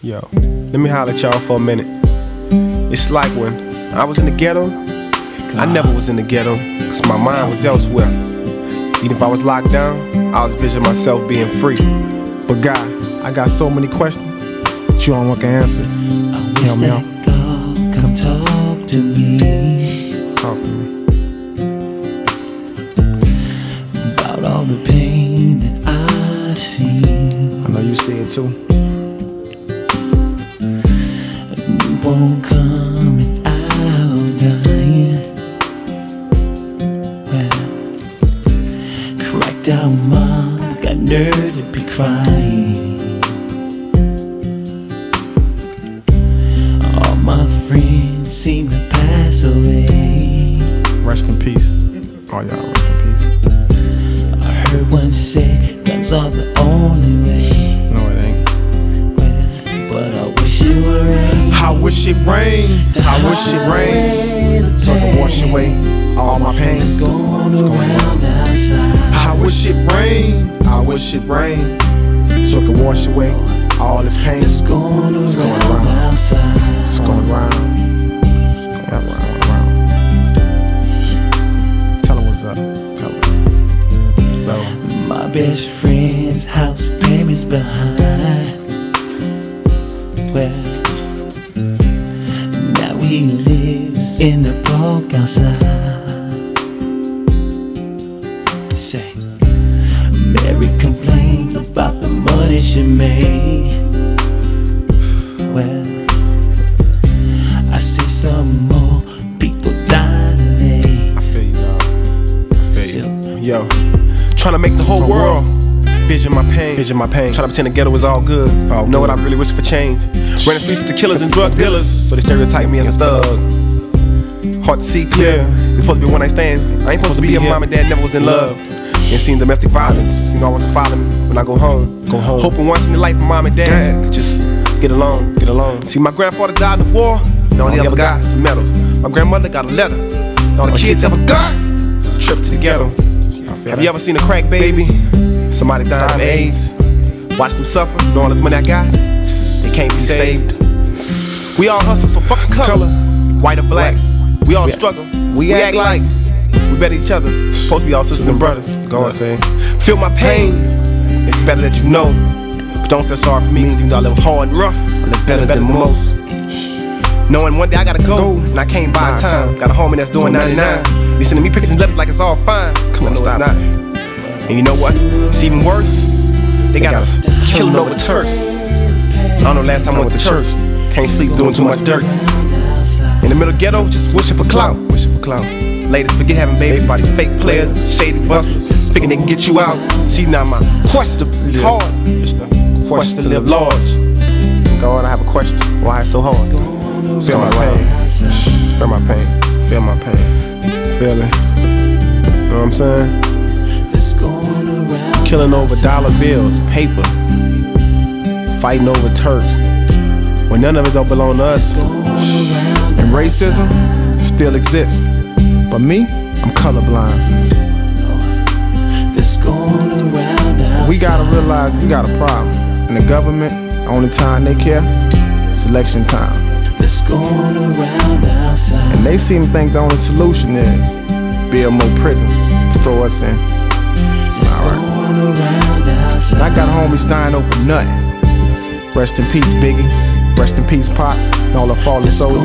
Yo, let me holler at y'all for a minute. It's like when I was in the ghetto, I never was in the ghetto, cause my mind was elsewhere. Even if I was locked down, I was visioning myself being free. But God, I got so many questions that you don't want to answer. Help me out. Come talk to me. Talk to me. About all the pain that I've seen. I know you see it too. You won't come and I'll die. Well, cracked out mom, got nerve to be crying. All my friends seem to pass away. Rest in peace. Oh y'all, rest in peace. I heard one say guns are the only way. No, it ain't. Well, but I wish it were rain. I wish it rained. I wish it rained. So I can wash away all my pain. It's going around outside. I wish it rained. I wish it rained. So I can wash away all this pain. It's going around outside. It's going around. It's going around. Tell her what's up. Tell her. No. My best friend's house payments behind. Well, now he lives in the park outside. Say, Mary complains about the money she made. Well, I see some more people die today. I feel you, dog. I feel you. Yo, trying to make the whole world vision my pain. Vision my pain. Trying to pretend the ghetto was all good. Know what I really wish for change. Running streets with the killers and drug dealers, so they stereotype me as a thug. Hard to see clear. It's supposed to be one night stand. I ain't supposed to be here. Mom and dad never was in love. And seen domestic violence. You know I want to follow me when I go home. Go home. Hoping once in the life mom and dad could just get along. Get along. See, my grandfather died in the war. And all he ever got was some medals. My grandmother got a letter. And all the kids ever got was a trip to the ghetto. Have you ever seen a crack baby? Somebody dying of AIDS. Watch them suffer. Know all this money I got? They can't be saved. We all hustle, so fuck the color. White or black. We all struggle. We act like we better each other. Supposed to be all sisters and brothers. Go on, say. Feel my pain. It's better that you know. But don't feel sorry for me. Even though I live hard and rough, I live better than most. Knowing one day I gotta go, and I can't buy time. Got a homie that's doing 99. He sending me pictures and letters like it's all fine. Come on, stop. And you know what? It's even worse. They got us killing over turfs. I don't know last time I went to church. Can't sleep doing too much dirt. In the middle ghetto, just wishing for clout. Wishing for clout. Ladies forget having babies. Everybody fake players, shady busters. Figuring they can get you out. See, now my quest to live hard. Just a quest to live large. God, I have a question. Why it's so hard? Feel my pain. Feel my pain. Feel my pain. Feel it. You know what I'm saying? Killing over dollar bills, paper. Fighting over turfs. When none of it don't belong to us. And racism still exists. But me, I'm colorblind. We gotta realize we got a problem. And the government, the only time they care, is election time. And they seem to think the only solution is build more prisons, throw us in. It's not right. And I got homies dying over nothing. Rest in peace, Biggie. Rest in peace, Pop, and all the fallen soldiers.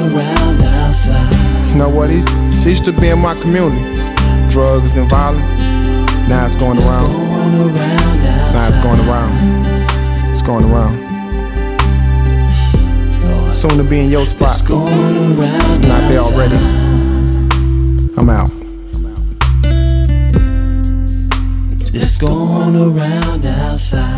You know what? She used to be in my community. Drugs and violence. Now it's going around. Now it's going around. It's going around. Soon to be in your spot. It's not there already. I'm out. It's going around outside.